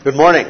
Good morning.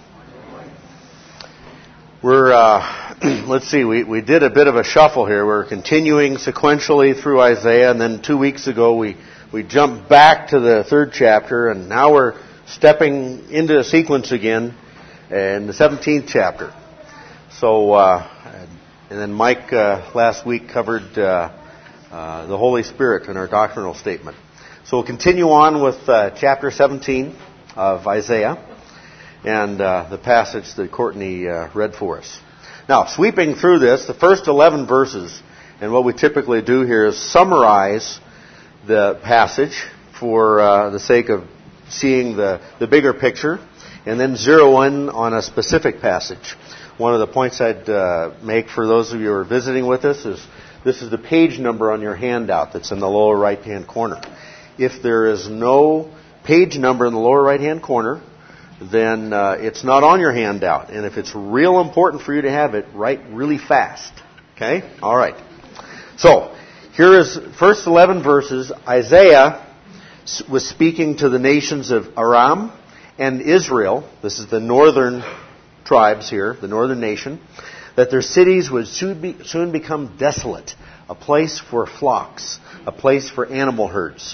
Let's see, we did a bit of a shuffle here. We're continuing sequentially through Isaiah, and then 2 weeks ago we jumped back to the third chapter, and now we're stepping into a sequence again in the 17th chapter. So, and then Mike last week covered the Holy Spirit in our doctrinal statement. So we'll continue on with chapter 17 of Isaiah. And the passage that Courtney read for us. Now, sweeping through this, the first 11 verses, and what we typically do here is summarize the passage for the sake of seeing the bigger picture, and then zero in on a specific passage. One of the points I'd make for those of you who are visiting with us is this is the page number on your handout that's in the lower right-hand corner. If there is no page number in the lower right-hand corner, then it's not on your handout. And if it's real important for you to have it, write really fast. Okay? All right. So, here is first 11 verses. Isaiah was speaking to the nations of Aram and Israel. This is the northern tribes here, the northern nation. That their cities would soon become desolate. A place for flocks. A place for animal herds.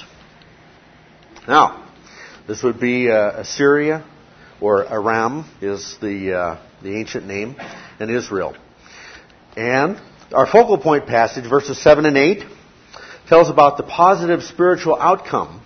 Now, this would be Assyria, or Aram is the ancient name, and Israel. And our focal point passage, verses 7 and 8, tells about the positive spiritual outcome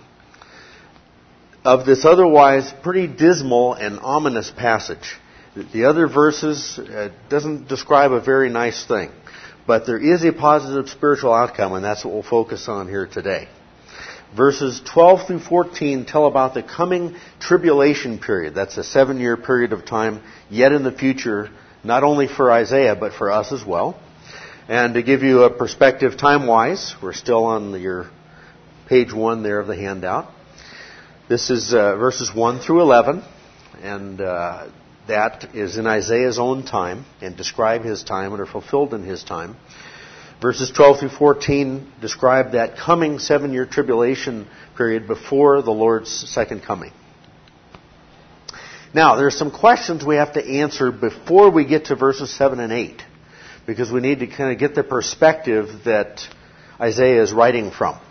of this otherwise pretty dismal and ominous passage. The other verses doesn't describe a very nice thing, but there is a positive spiritual outcome, and that's what we'll focus on here today. Verses 12 through 14 tell about the coming tribulation period. That's a 7-year period of time yet in the future, not only for Isaiah, but for us as well. And to give you a perspective time-wise, we're still on your page 1 there of the handout. This is verses 1 through 11, and that is in Isaiah's own time, and describe his time and are fulfilled in his time. Verses 12 through 14 describe that coming 7-year tribulation period before the Lord's second coming. Now, there are some questions we have to answer before we get to verses 7 and 8, because we need to kind of get the perspective that Isaiah is writing from.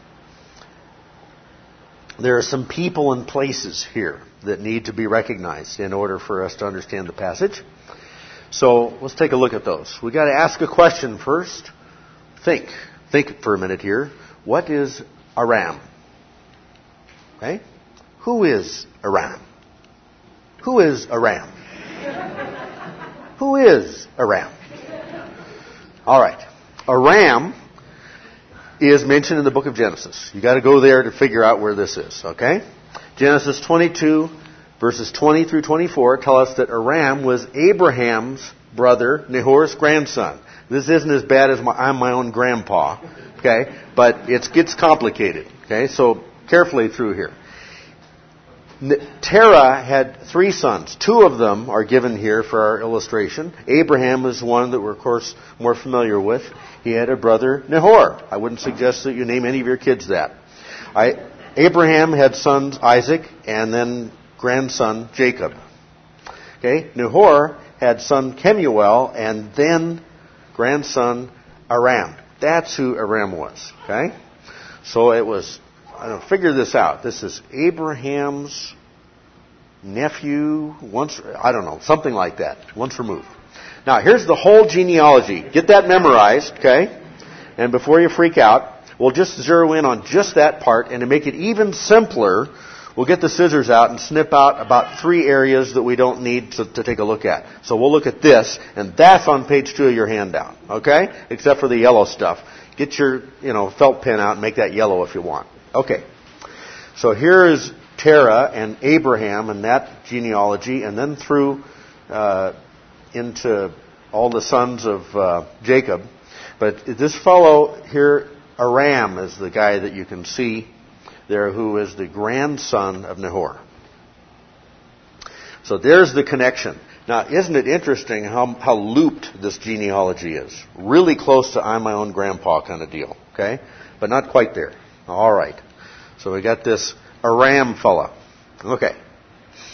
There are some people and places here that need to be recognized in order for us to understand the passage. So, let's take a look at those. We've got to ask a question first. Think for a minute here. What is Aram? Okay? Who is Aram? Who is Aram? Who is Aram? All right. Aram is mentioned in the book of Genesis. You got to go there to figure out where this is, okay? Genesis 22 verses 20 through 24 tell us that Aram was Abraham's brother, Nahor's grandson. This isn't as bad as I'm my own grandpa, okay? But it gets complicated, okay? So carefully through here. Terah had 3 sons. 2 of them are given here for our illustration. Abraham is one that we're, of course, more familiar with. He had a brother, Nahor. I wouldn't suggest that you name any of your kids that. Abraham had sons, Isaac, and then grandson, Jacob. Okay? Nahor had son, Kemuel, and then grandson, Aram. That's who Aram was. Okay? So it was, figure this out. This is Abraham's nephew, something like that, once removed. Now, here's the whole genealogy. Get that memorized, okay? And before you freak out, we'll just zero in on just that part, and to make it even simpler, we'll get the scissors out and snip out about 3 areas that we don't need to take a look at. So we'll look at this, and that's on page 2 of your handout, okay? Except for the yellow stuff. Get your, felt pen out and make that yellow if you want. Okay. So here is Terah and Abraham and that genealogy, and then through into all the sons of Jacob. But this fellow here, Aram, is the guy that you can see there, who is the grandson of Nahor. So there's the connection. Now, isn't it interesting how looped this genealogy is? Really close to I'm my own grandpa kind of deal, okay? But not quite there. All right. So we got this Aram fella. Okay.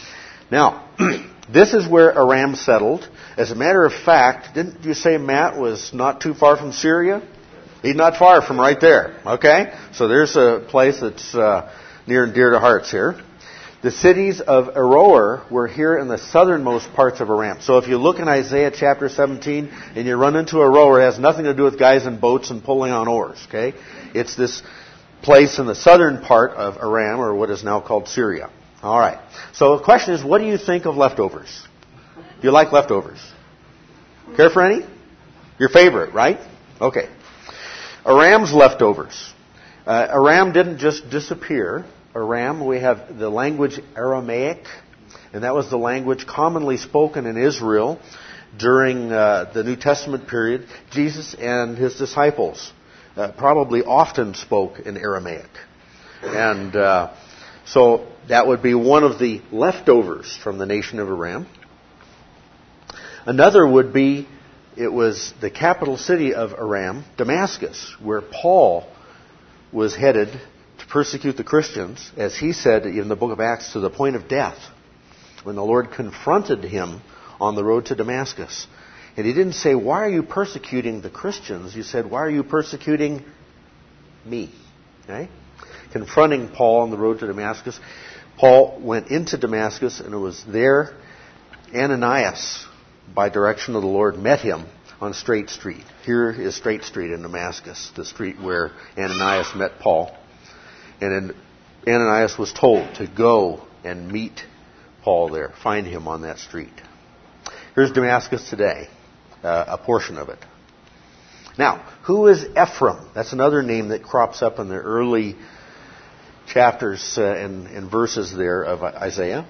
Now, this is where Aram settled. As a matter of fact, didn't you say Matt was not too far from Syria? He's not far from right there. Okay? So there's a place that's near and dear to hearts here. The cities of Aroer were here in the southernmost parts of Aram. So if you look in Isaiah chapter 17 and you run into Aroer, it has nothing to do with guys in boats and pulling on oars. Okay? It's this place in the southern part of Aram, or what is now called Syria. All right. So the question is, what do you think of leftovers? Do you like leftovers? Care for any? Your favorite, right? Okay. Aram's leftovers. Aram didn't just disappear. Aram, we have the language Aramaic, and that was the language commonly spoken in Israel during the New Testament period. Jesus and his disciples probably often spoke in Aramaic. And so that would be one of the leftovers from the nation of Aram. Another would be, it was the capital city of Aram, Damascus, where Paul was headed to persecute the Christians, as he said in the book of Acts, to the point of death, when the Lord confronted him on the road to Damascus. And he didn't say, why are you persecuting the Christians? He said, why are you persecuting me? Okay? Confronting Paul on the road to Damascus. Paul went into Damascus, and it was there Ananias, by direction of the Lord, met him on Straight Street. Here is Straight Street in Damascus, the street where Ananias met Paul. And Ananias was told to go and meet Paul there, find him on that street. Here's Damascus today, a portion of it. Now, who is Ephraim? That's another name that crops up in the early chapters and verses there of Isaiah,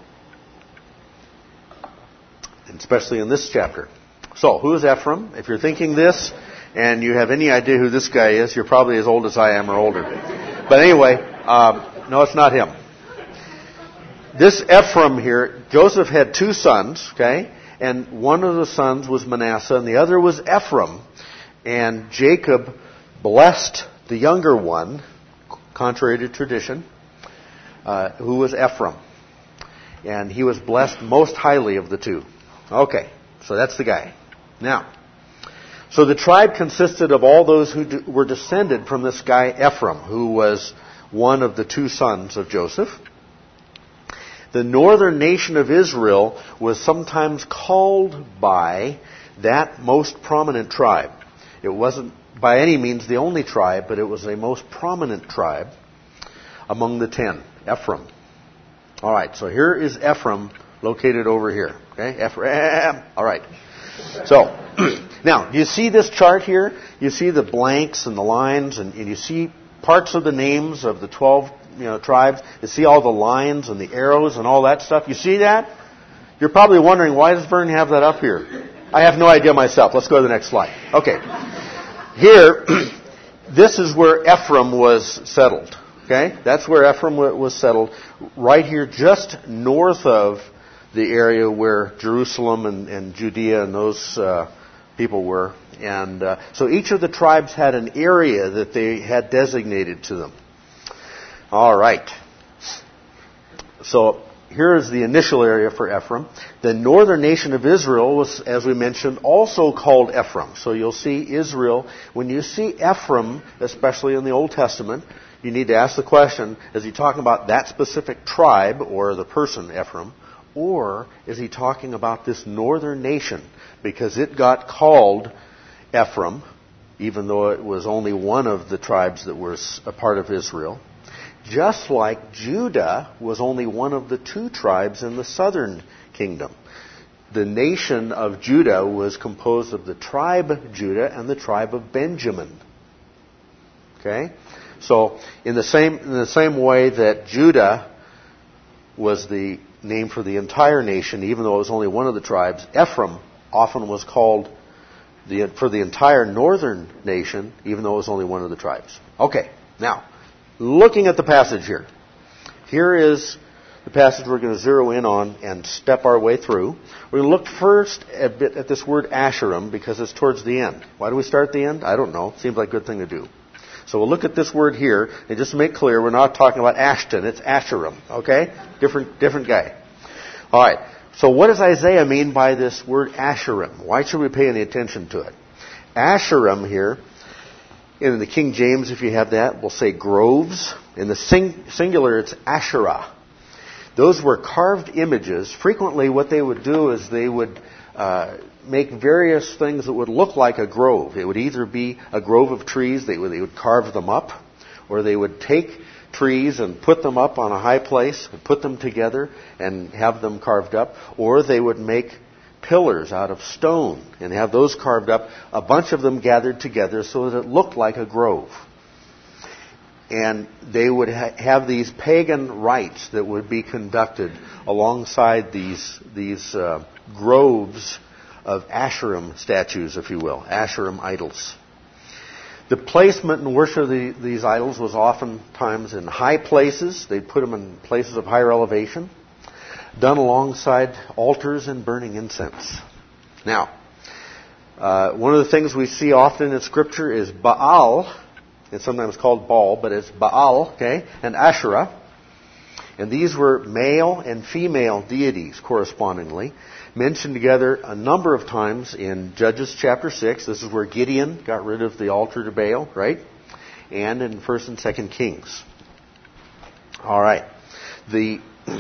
especially in this chapter. So, who is Ephraim? If you're thinking this and you have any idea who this guy is, you're probably as old as I am or older. But anyway, no, it's not him. This Ephraim here, Joseph had two sons, okay? And one of the sons was Manasseh and the other was Ephraim. And Jacob blessed the younger one, contrary to tradition, who was Ephraim. And he was blessed most highly of the two. Okay, so that's the guy. Now, so the tribe consisted of all those who were descended from this guy Ephraim, who was one of the two sons of Joseph. The northern nation of Israel was sometimes called by that most prominent tribe. It wasn't by any means the only tribe, but it was a most prominent tribe among the 10, Ephraim. All right, so here is Ephraim located over here. Okay, Ephraim. All right. So, now, do you see this chart here? You see the blanks and the lines, and you see parts of the names of the 12 tribes. You see all the lines and the arrows and all that stuff. You see that? You're probably wondering, why does Vern have that up here? I have no idea myself. Let's go to the next slide. Okay. Here, this is where Ephraim was settled. Okay? That's where Ephraim was settled. Right here, just north of the area where Jerusalem and Judea and those people were. And so each of the tribes had an area that they had designated to them. All right. So here is the initial area for Ephraim. The northern nation of Israel was, as we mentioned, also called Ephraim. So you'll see Israel. When you see Ephraim, especially in the Old Testament, you need to ask the question, is he talking about that specific tribe or the person Ephraim? Or is he talking about this northern nation? Because it got called Ephraim, even though it was only one of the tribes that was a part of Israel. Just like Judah was only one of the two tribes in the southern kingdom. The nation of Judah was composed of the tribe Judah and the tribe of Benjamin. Okay? So, in the same way that Judah was the name for the entire nation, even though it was only one of the tribes, Ephraim often was called for the entire northern nation, even though it was only one of the tribes. Okay, now, looking at the passage here. Here is the passage we're going to zero in on and step our way through. We're going to look first a bit at this word Asherim, because it's towards the end. Why do we start at the end? I don't know. Seems like a good thing to do. So we'll look at this word here, and just to make clear, we're not talking about Ashton, it's Asherim, okay? Different guy. All right. So what does Isaiah mean by this word Asherim? Why should we pay any attention to it? Asherim here, in the King James, if you have that, we'll say groves. In the singular, it's Asherah. Those were carved images. Frequently, what they would do is they would make various things that would look like a grove. It would either be a grove of trees, they would carve them up, or they would take trees and put them up on a high place, and put them together and have them carved up, or they would make pillars out of stone and have those carved up, a bunch of them gathered together so that it looked like a grove. And they would have these pagan rites that would be conducted alongside these groves of Asherim statues, if you will, Asherim idols. The placement and worship of these idols was oftentimes in high places. They'd put them in places of higher elevation, done alongside altars and burning incense. Now, one of the things we see often in Scripture is Baal. It's sometimes called Baal, but it's Baal, okay, and Asherah. And these were male and female deities correspondingly, mentioned together a number of times in Judges chapter 6. This is where Gideon got rid of the altar to Baal, right? And in 1st and 2nd Kings. All right. The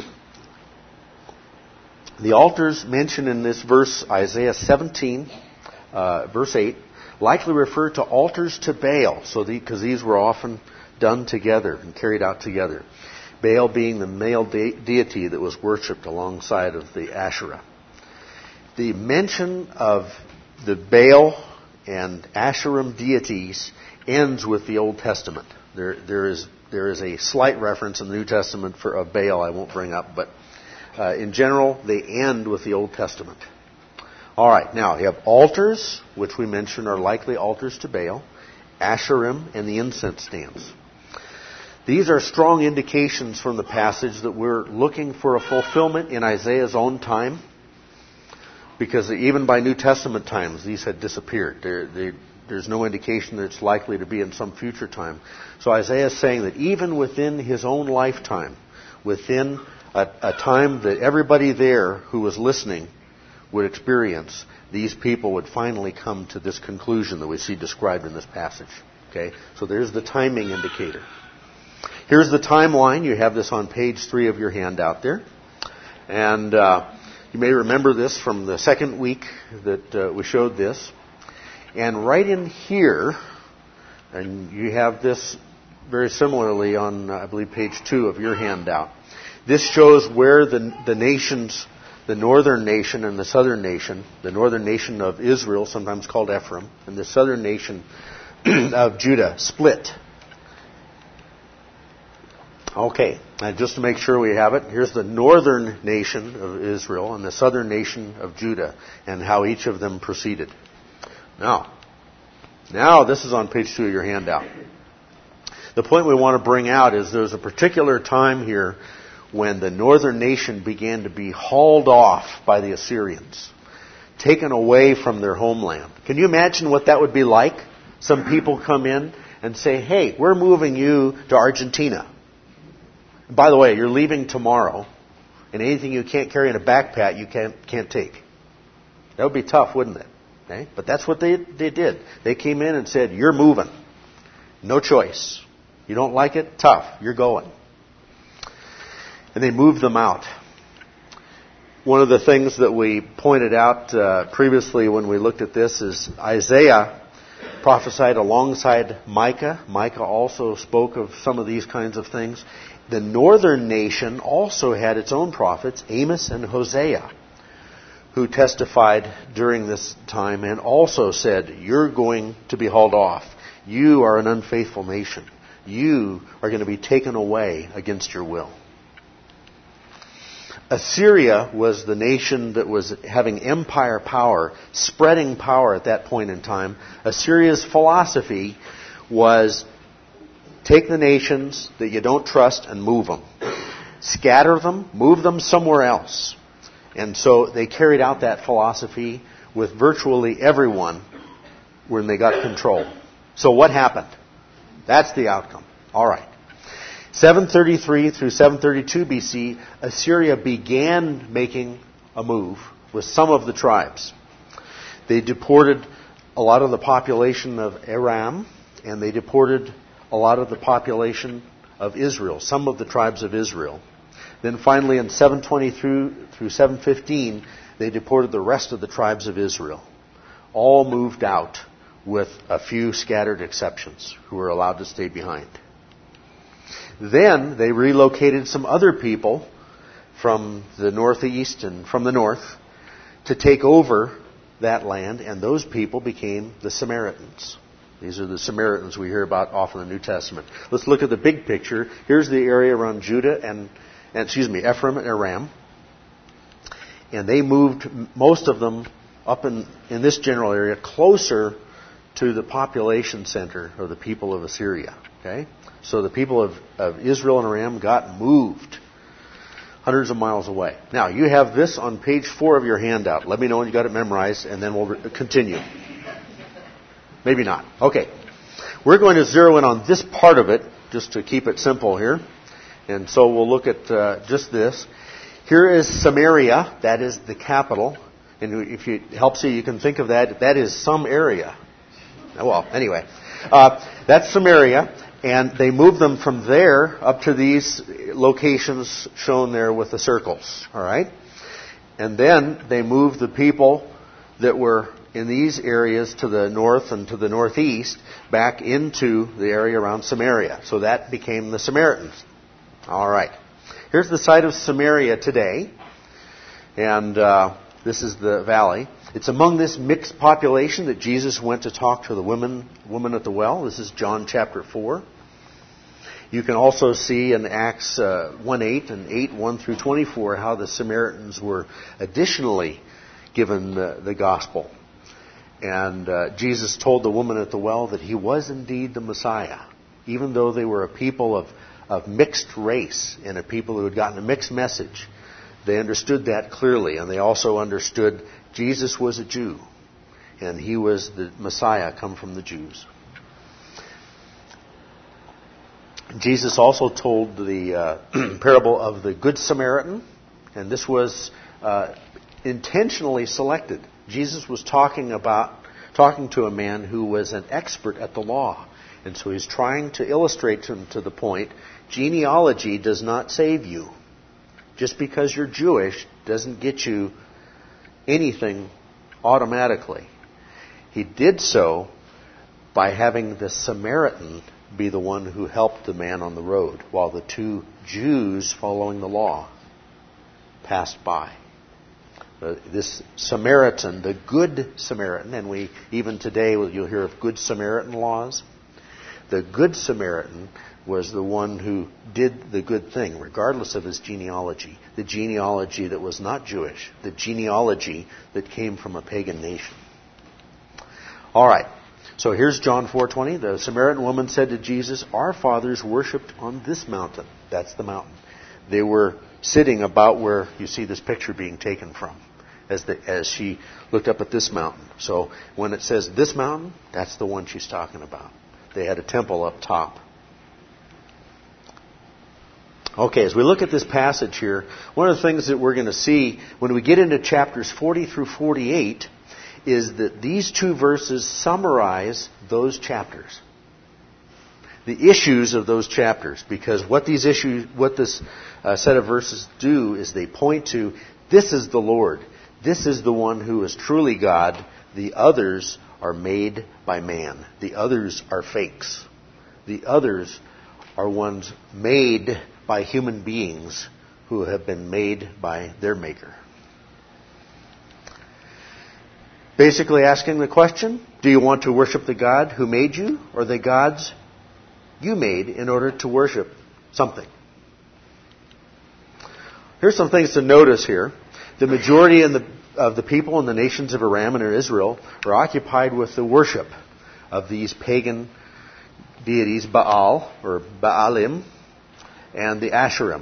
altars mentioned in this verse, Isaiah 17, verse 8, likely refer to altars to Baal, because these were often done together and carried out together. Baal being the male deity that was worshipped alongside of the Asherah. The mention of the Baal and Asherim deities ends with the Old Testament. There is a slight reference in the New Testament of Baal I won't bring up, but in general they end with the Old Testament. All right, now you have altars, which we mentioned are likely altars to Baal, Asherim, and the incense stands. These are strong indications from the passage that we're looking for a fulfillment in Isaiah's own time, because even by New Testament times, these had disappeared. There's no indication that it's likely to be in some future time. So Isaiah is saying that even within his own lifetime, within a time that everybody there who was listening would experience, these people would finally come to this conclusion that we see described in this passage. Okay? So there's the timing indicator. Here's the timeline. You have this on page 3 of your handout there. And you may remember this from the second week that we showed this. And right in here, and you have this very similarly on, I believe, page 2 of your handout. This shows where the nations, the northern nation and the southern nation, the northern nation of Israel, sometimes called Ephraim, and the southern nation of Judah split. Okay, and just to make sure we have it, here's the northern nation of Israel and the southern nation of Judah and how each of them proceeded. Now this is on page 2 of your handout. The point we want to bring out is there's a particular time here when the northern nation began to be hauled off by the Assyrians, taken away from their homeland. Can you imagine what that would be like? Some people come in and say, hey, we're moving you to Argentina. By the way, you're leaving tomorrow, and anything you can't carry in a backpack, you can't take. That would be tough, wouldn't it? Okay? But that's what they did. They came in and said, you're moving. No choice. You don't like it? Tough. You're going. And they moved them out. One of the things that we pointed out previously when we looked at this is Isaiah prophesied alongside Micah. Micah also spoke of some of these kinds of things. The northern nation also had its own prophets, Amos and Hosea, who testified during this time and also said, you're going to be hauled off. You are an unfaithful nation. You are going to be taken away against your will. Assyria was the nation that was having empire power, spreading power at that point in time. Assyria's philosophy was take the nations that you don't trust and move them. Scatter them, move them somewhere else. And so they carried out that philosophy with virtually everyone when they got control. So what happened? That's the outcome. All right. 733 through 732 BC, Assyria began making a move with some of the tribes. They deported a lot of the population of Aram, and they deported a lot of the population of Israel, some of the tribes of Israel. Then finally in 723 through 715, they deported the rest of the tribes of Israel. All moved out with a few scattered exceptions who were allowed to stay behind. Then they relocated some other people from the northeast and from the north to take over that land, and those people became the Samaritans. These are the Samaritans we hear about often in the New Testament. Let's look at the big picture. Here's the area around Judah and Ephraim and Aram. And they moved, most of them, up in this general area, closer to the population center of the people of Assyria. Okay? So the people of Israel and Aram got moved hundreds of miles away. Now, you have this on page 4 of your handout. Let me know when you got it memorized, and then we'll continue. Maybe not. Okay. We're going to zero in on this part of it, just to keep it simple here. And so we'll look at just this. Here is Samaria. That is the capital. And if it helps you can think of that. That is some area. Well, anyway. That's Samaria. And they moved them from there up to these locations shown there with the circles. All right? And then they moved the people that were in these areas to the north and to the northeast back into the area around Samaria. So that became the Samaritans. All right. Here's the site of Samaria today. And this is the valley. It's among this mixed population that Jesus went to talk to the woman at the well. This is John chapter 4. You can also see in Acts 1:8 and 8:1 through 24 how the Samaritans were additionally given the gospel. And Jesus told the woman at the well that he was indeed the Messiah, even though they were a people of mixed race and a people who had gotten a mixed message. They understood that clearly, and they also understood Jesus was a Jew, and he was the Messiah come from the Jews. Jesus also told the parable of the Good Samaritan, and this was intentionally selected. Jesus was talking to a man who was an expert at the law, and so he's trying to illustrate to the point, genealogy does not save you. Just because you're Jewish doesn't get you anything automatically. He did so by having the Samaritan be the one who helped the man on the road, while the two Jews following the law passed by. This Samaritan, the Good Samaritan, and we even today you'll hear of Good Samaritan laws. The Good Samaritan was the one who did the good thing, regardless of his genealogy. The genealogy that was not Jewish. The genealogy that came from a pagan nation. All right. So here's John 4:20. The Samaritan woman said to Jesus, "Our fathers worshipped on this mountain." That's the mountain. They were sitting about where you see this picture being taken from, as she looked up at this mountain. So when it says this mountain, that's the one she's talking about. They had a temple up top. Okay, as we look at this passage here, one of the things that we're going to see when we get into chapters 40 through 48 is that these two verses summarize those chapters. The issues of those chapters. Because what this set of verses do is they point to, this is the Lord. This is the one who is truly God. The others are made by man. The others are fakes. The others are ones made by human beings who have been made by their Maker. Basically asking the question, do you want to worship the God who made you, or the gods you made in order to worship something? Here's some things to notice here. The majority of the people in the nations of Aram and Israel are occupied with the worship of these pagan deities, Baal or Baalim, and the Asherim.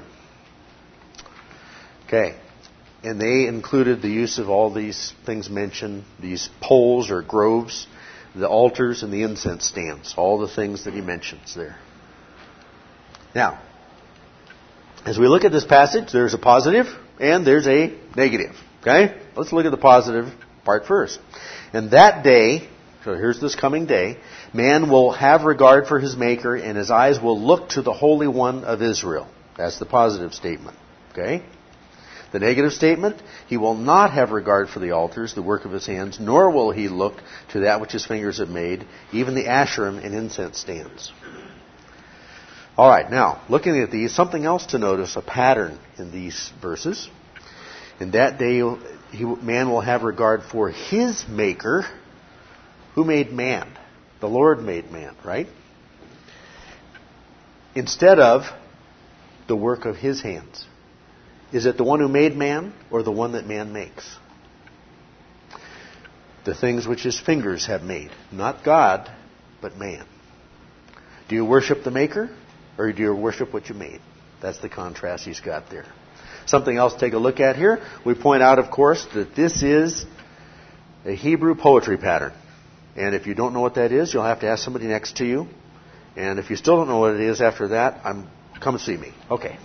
Okay. And they included the use of all these things mentioned, these poles or groves, the altars and the incense stands, all the things that he mentions there. Now, As we look at this passage, there's a positive and there's a negative. Okay? Let's look at the positive part first. And that day, so here's this coming day, man will have regard for his Maker, and his eyes will look to the Holy One of Israel. That's the positive statement. Okay? The negative statement, he will not have regard for the altars, the work of his hands, nor will he look to that which his fingers have made, even the Asherim and incense stands. All right, now, looking at these, something else to notice, a pattern in these verses. In that day, man will have regard for his Maker. Who made man? The Lord made man, right? Instead of the work of his hands. Is it the one who made man or the one that man makes? The things which his fingers have made. Not God, but man. Do you worship the Maker or do you worship what you made? That's the contrast he's got there. Something else to take a look at here. We point out, of course, that this is a Hebrew poetry pattern. And if you don't know what that is, you'll have to ask somebody next to you. And if you still don't know what it is after that, come see me. Okay.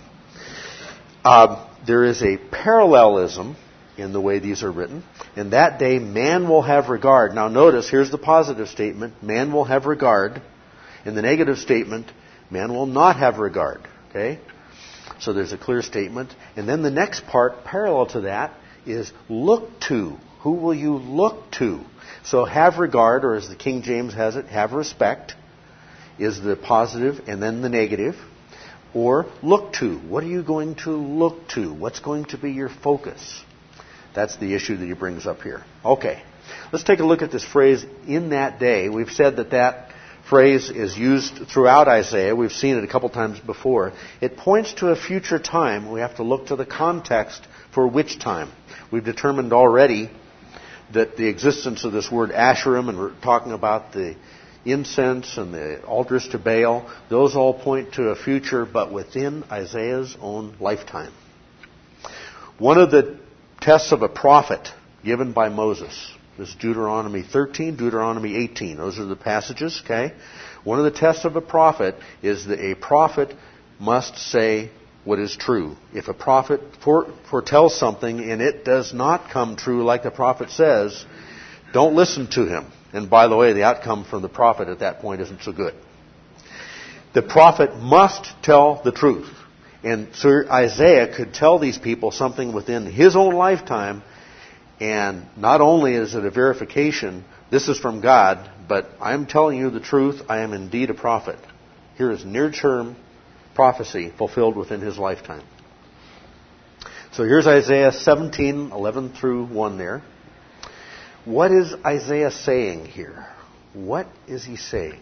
There is a parallelism in the way these are written. In that day, man will have regard. Now notice, here's the positive statement. Man will have regard. In the negative statement, man will not have regard. Okay? So there's a clear statement. And then the next part, parallel to that, is look to. Who will you look to? So have regard, or as the King James has it, have respect, is the positive, and then the negative. Or look to. What are you going to look to? What's going to be your focus? That's the issue that he brings up here. Okay. Let's take a look at this phrase, in that day. We've said that phrase is used throughout Isaiah. We've seen it a couple times before. It points to a future time. We have to look to the context for which time. We've determined already that the existence of this word Asherim, and we're talking about the incense and the altars to Baal, those all point to a future, but within Isaiah's own lifetime. One of the tests of a prophet given by Moses is Deuteronomy 13, Deuteronomy 18. Those are the passages, okay? One of the tests of a prophet is that a prophet must say what is true. If a prophet foretells something and it does not come true like the prophet says, don't listen to him. And by the way, the outcome from the prophet at that point isn't so good. The prophet must tell the truth. And so Isaiah could tell these people something within his own lifetime, and not only is it a verification, this is from God, but I'm telling you the truth, I am indeed a prophet. Here is near-term prophecy fulfilled within his lifetime. So here's Isaiah 17, 11 through 1 there. What is Isaiah saying here? What is he saying?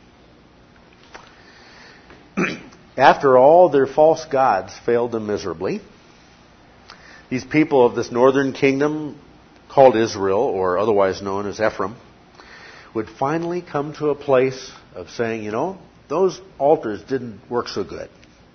After all their false gods failed them miserably, these people of this northern kingdom called Israel, or otherwise known as Ephraim, would finally come to a place of saying, you know, those altars didn't work so good.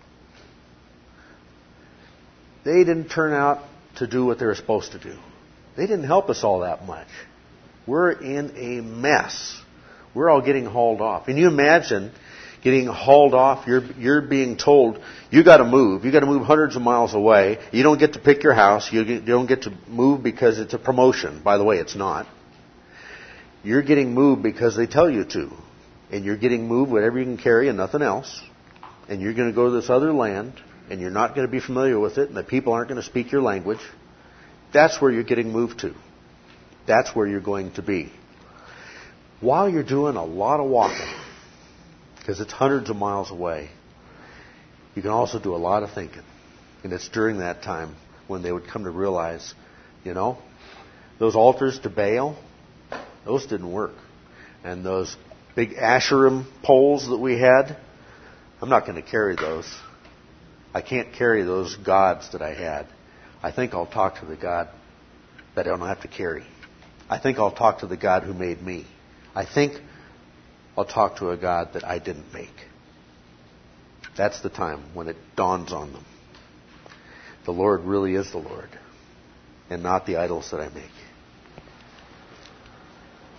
They didn't turn out to do what they were supposed to do. They didn't help us all that much. We're in a mess. We're all getting hauled off. Can you imagine getting hauled off? You're being told, you got to move. You got to move hundreds of miles away. You don't get to pick your house. You don't get to move because it's a promotion. By the way, it's not. You're getting moved because they tell you to. And you're getting moved whatever you can carry and nothing else. And you're going to go to this other land, and you're not going to be familiar with it, and the people aren't going to speak your language. That's where you're getting moved to. That's where you're going to be. While you're doing a lot of walking, because it's hundreds of miles away, you can also do a lot of thinking. And it's during that time when they would come to realize, you know, those altars to Baal, those didn't work. And those big Asherim poles that we had, I'm not going to carry those. I can't carry those gods that I had. I think I'll talk to the God that I don't have to carry. I think I'll talk to the God who made me. I think I'll talk to a God that I didn't make. That's the time when it dawns on them. The Lord really is the Lord, and not the idols that I make.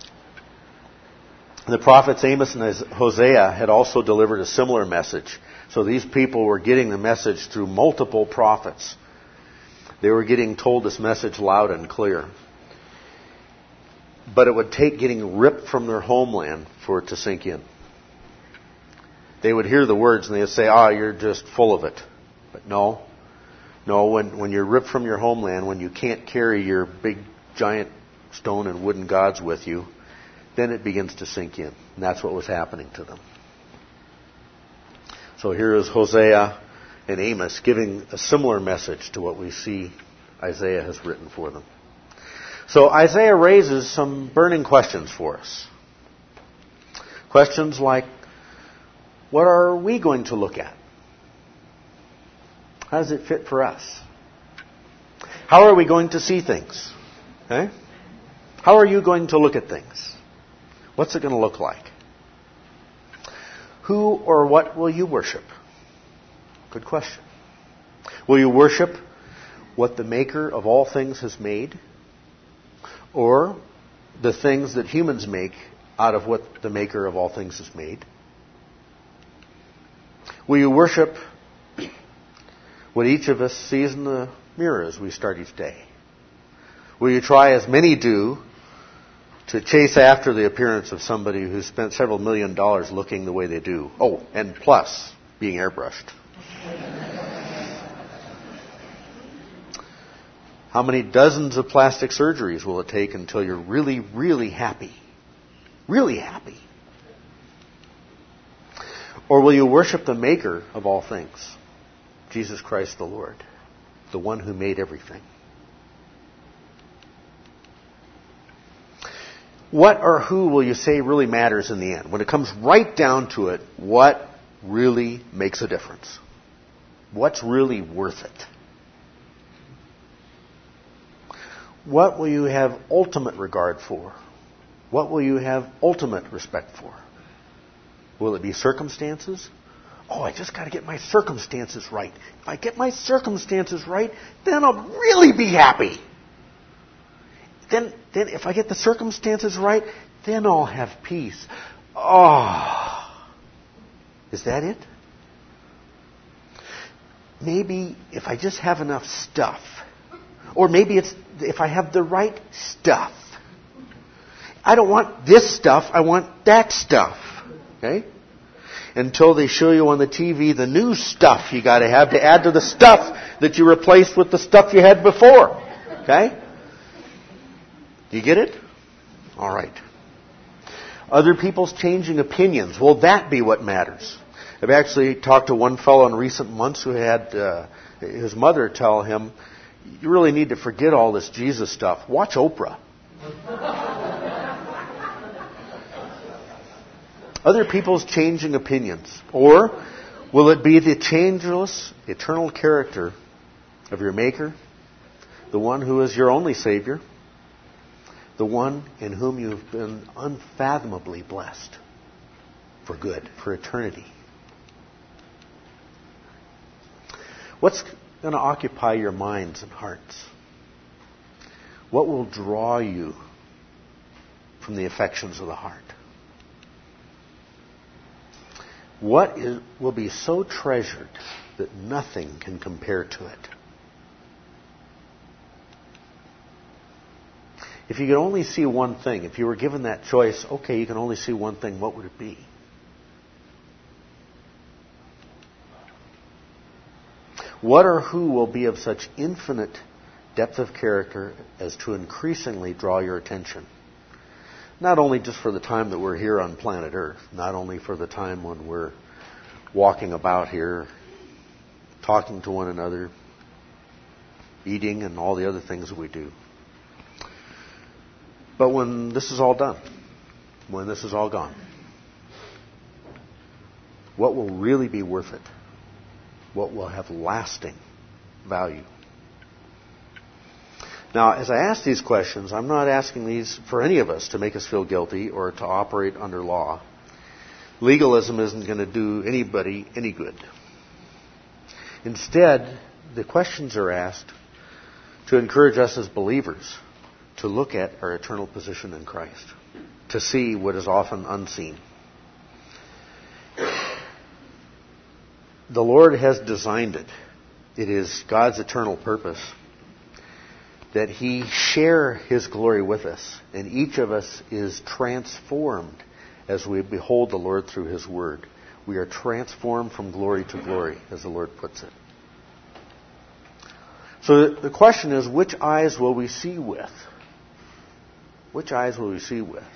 The prophets Amos and Hosea had also delivered a similar message. So these people were getting the message through multiple prophets. They were getting told this message loud and clear. But it would take getting ripped from their homeland for it to sink in. They would hear the words and they would say, you're just full of it. But no, when you're ripped from your homeland, when you can't carry your big giant stone and wooden gods with you, then it begins to sink in. And that's what was happening to them. So here is Hosea and Amos giving a similar message to what we see Isaiah has written for them. So Isaiah raises some burning questions for us. Questions like, what are we going to look at? How does it fit for us? How are we going to see things? Okay? How are you going to look at things? What's it going to look like? Who or what will you worship? Good question. Will you worship what the maker of all things has made? Or the things that humans make out of what the maker of all things has made? Will you worship what each of us sees in the mirror as we start each day? Will you try, as many do, to chase after the appearance of somebody who spent several $1 million looking the way they do? Oh, and plus, being airbrushed. How many dozens of plastic surgeries will it take until you're really, really happy? Really happy. Or will you worship the maker of all things? Jesus Christ the Lord. The one who made everything. What or who will you say really matters in the end? When it comes right down to it, what really makes a difference? What's really worth it? What will you have ultimate regard for? What will you have ultimate respect for? Will it be circumstances? I just got to get my circumstances right. If I get my circumstances right, then I'll really be happy. Then if I get the circumstances right, then I'll have peace. Is that it? Maybe if I just have enough stuff. Or maybe it's if I have the right stuff. I don't want this stuff, I want that stuff. Okay? Until they show you on the TV the new stuff you got to have to add to the stuff that you replaced with the stuff you had before. Okay? Do you get it? All right. Other people's changing opinions. Will that be what matters? I've actually talked to one fellow in recent months who had his mother tell him, you really need to forget all this Jesus stuff. Watch Oprah. Other people's changing opinions. Or will it be the changeless, eternal character of your Maker, the one who is your only Savior, the one in whom you've been unfathomably blessed for good, for eternity? What's going to occupy your minds and hearts? What will draw you from the affections of the heart? What will be so treasured that nothing can compare to it? If you could only see one thing, if you were given that choice, okay, you can only see one thing, what would it be? What or who will be of such infinite depth of character as to increasingly draw your attention? Not only just for the time that we're here on planet Earth, not only for the time when we're walking about here, talking to one another, eating, and all the other things that we do. But when this is all done, when this is all gone, what will really be worth it? What will have lasting value? Now, as I ask these questions, I'm not asking these for any of us to make us feel guilty or to operate under law. Legalism isn't going to do anybody any good. Instead, the questions are asked to encourage us as believers to look at our eternal position in Christ, to see what is often unseen. the Lord has designed it. It is God's eternal purpose that He share His glory with us, and each of us is transformed as we behold the Lord through His Word. We are transformed from glory to glory, as the Lord puts it. So the question is, which eyes will we see with? Which eyes will we see with?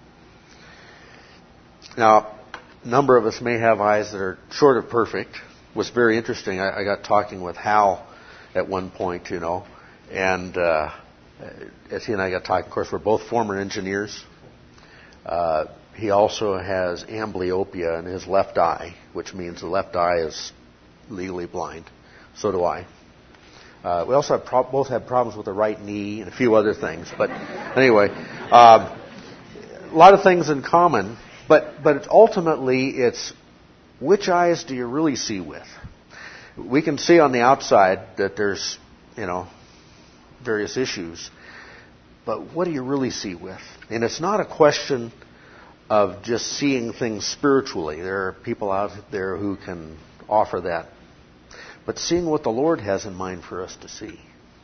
Now, a number of us may have eyes that are short of perfect. It was very interesting. I got talking with Hal at one point, and as he and I got talking, of course, we're both former engineers. He also has amblyopia in his left eye, which means the left eye is legally blind. So do I. We also both have problems with the right knee and a few other things. But anyway, a lot of things in common. But ultimately, it's which eyes do you really see with? We can see on the outside that there's, various issues. But what do you really see with? And it's not a question of just seeing things spiritually. There are people out there who can offer that. But seeing what the Lord has in mind for us to see.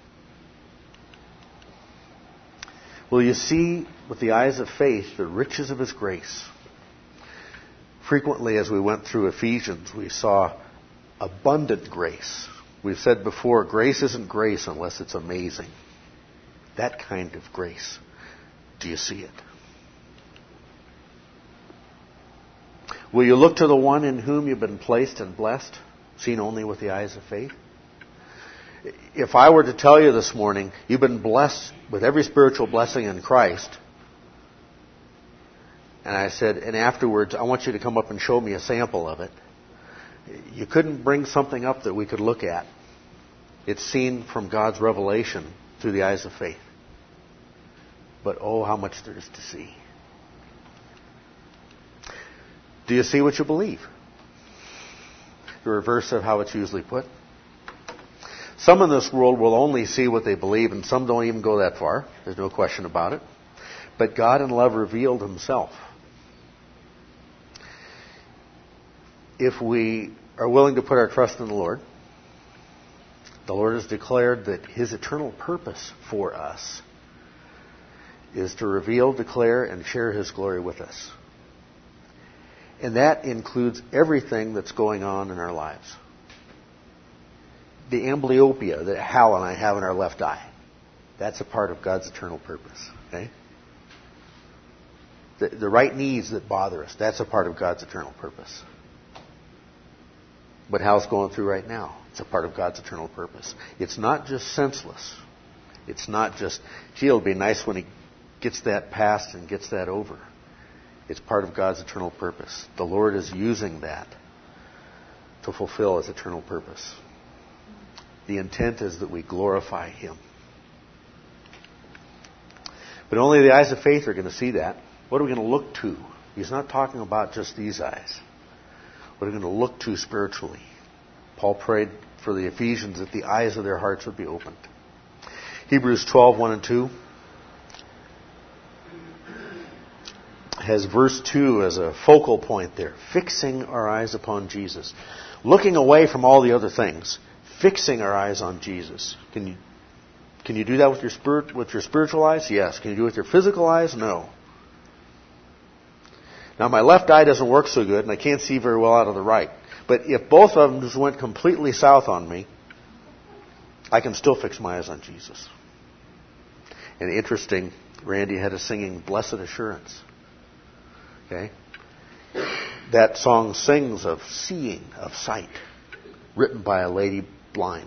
Will you see with the eyes of faith the riches of His grace? Frequently, as we went through Ephesians, we saw abundant grace. We've said before, grace isn't grace unless it's amazing. That kind of grace. Do you see it? Will you look to the one in whom you've been placed and blessed, seen only with the eyes of faith? If I were to tell you this morning, you've been blessed with every spiritual blessing in Christ, and I said, and afterwards, I want you to come up and show me a sample of it, you couldn't bring something up that we could look at. It's seen from God's revelation through the eyes of faith. But oh, how much there is to see. Do you see what you believe? The reverse of how it's usually put. Some in this world will only see what they believe, and some don't even go that far. There's no question about it. But God in love revealed Himself. If we are willing to put our trust in the Lord has declared that His eternal purpose for us is to reveal, declare, and share His glory with us. And that includes everything that's going on in our lives. The amblyopia that Hal and I have in our left eye, that's a part of God's eternal purpose. Okay? The right knees that bother us, that's a part of God's eternal purpose. What Hal's going through right now, it's a part of God's eternal purpose. It's not just senseless. It's not just, gee, it'll be nice when he gets that past and gets that over. It's part of God's eternal purpose. The Lord is using that to fulfill His eternal purpose. The intent is that we glorify Him. But only the eyes of faith are going to see that. What are we going to look to? He's not talking about just these eyes. What are we going to look to spiritually? Paul prayed for the Ephesians that the eyes of their hearts would be opened. Hebrews 12:1 and 2 has verse 2 as a focal point there. Fixing our eyes upon Jesus. Looking away from all the other things. Fixing our eyes on Jesus. Can you do that with your spiritual eyes? Yes. Can you do it with your physical eyes? No. Now my left eye doesn't work so good and I can't see very well out of the right. But if both of them just went completely south on me, I can still fix my eyes on Jesus. And interesting, Randy had us singing Blessed Assurance. Okay? That song sings of seeing, of sight, written by a lady blind.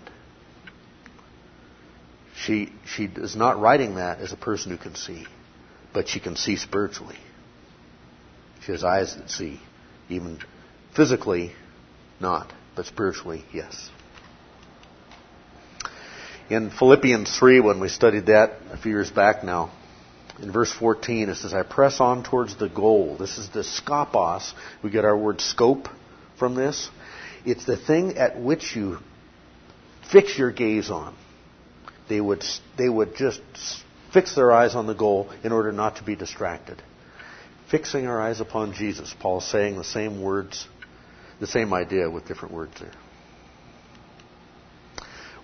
She is not writing that as a person who can see, but she can see spiritually. She has eyes that see, even physically not, but spiritually, yes. In Philippians 3, when we studied that a few years back now, in verse 14, it says, I press on towards the goal. This is the skopos. We get our word scope from this. It's the thing at which you fix your gaze on. They would just fix their eyes on the goal in order not to be distracted. Fixing our eyes upon Jesus. Paul's saying the same words, the same idea with different words there.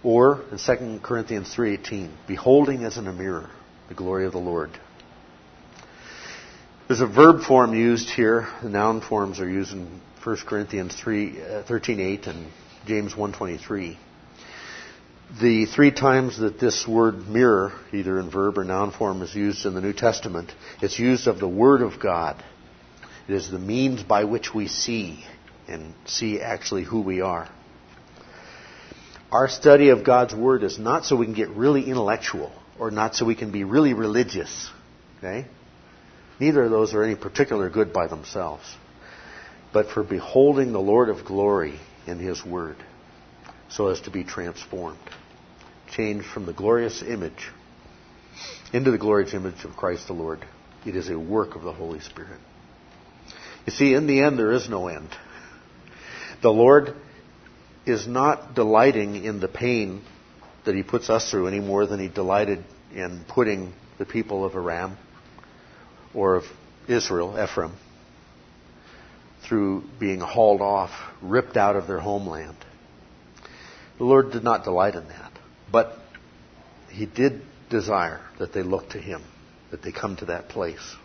Or in 2 Corinthians 3:18, beholding as in a mirror the glory of the Lord. There's a verb form used here. The noun forms are used in 1 Corinthians 13:8 and James 1:23. The 3 times that this word mirror, either in verb or noun form, is used in the New Testament, it's used of the Word of God. It is the means by which we see and see actually who we are. Our study of God's Word is not so we can get really intellectual or not so we can be really religious. Okay? Neither of those are any particular good by themselves. But for beholding the Lord of glory in His Word so as to be transformed. Changed from the glorious image into the glorious image of Christ the Lord. It is a work of the Holy Spirit. You see, in the end, there is no end. The Lord is not delighting in the pain that He puts us through any more than He delighted in putting the people of Aram or of Israel, Ephraim, through being hauled off, ripped out of their homeland. The Lord did not delight in that. But He did desire that they look to Him, that they come to that place.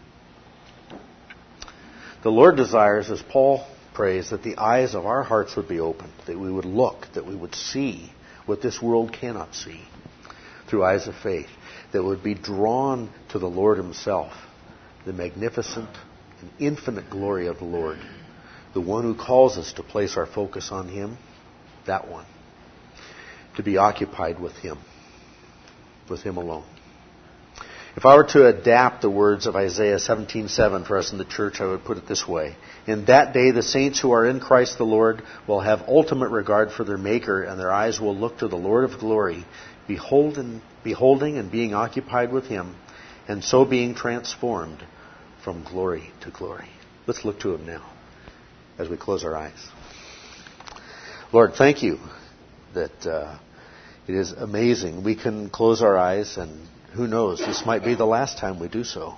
The Lord desires, as Paul prays, that the eyes of our hearts would be opened, that we would look, that we would see what this world cannot see through eyes of faith, that would be drawn to the Lord Himself, the magnificent and infinite glory of the Lord, the one who calls us to place our focus on Him, that one, to be occupied with Him alone. If I were to adapt the words of Isaiah 17:7 for us in the church, I would put it this way. In that day, the saints who are in Christ the Lord will have ultimate regard for their Maker, and their eyes will look to the Lord of glory, beholding and being occupied with Him, and so being transformed from glory to glory. Let's look to Him now as we close our eyes. Lord, thank You that it is amazing. We can close our eyes, and who knows, this might be the last time we do so.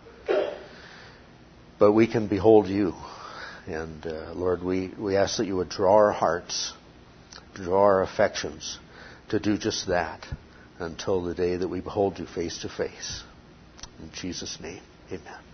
But we can behold You. And Lord, we ask that You would draw our hearts, draw our affections to do just that until the day that we behold You face to face. In Jesus' name, amen.